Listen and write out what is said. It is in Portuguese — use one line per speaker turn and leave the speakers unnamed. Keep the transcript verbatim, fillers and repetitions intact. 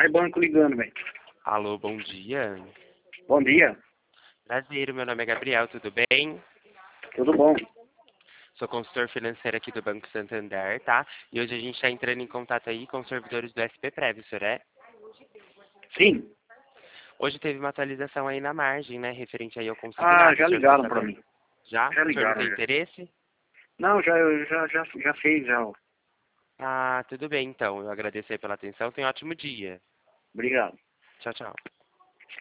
banco ligando, velho.
Alô, bom dia.
Bom dia.
Prazer, meu nome é Gabriel, tudo bem?
Tudo bom?
Sou consultor financeiro aqui do Banco Santander, tá? E hoje a gente está entrando em contato aí com os servidores do S P Prev, o senhor é?
Sim.
Hoje teve uma atualização aí na margem, né? Referente aí ao
Ah,
consignado.
já
O senhor ficou
ligaram pra
sabendo?
mim.
Já?
Já
O senhor não
ligaram,
tem
já.
interesse?
Não, já, eu já, já, já fez, já.
Ah, tudo bem então. Eu agradeço aí pela atenção. Tenha um ótimo dia.
Obrigado.
Tchau, tchau.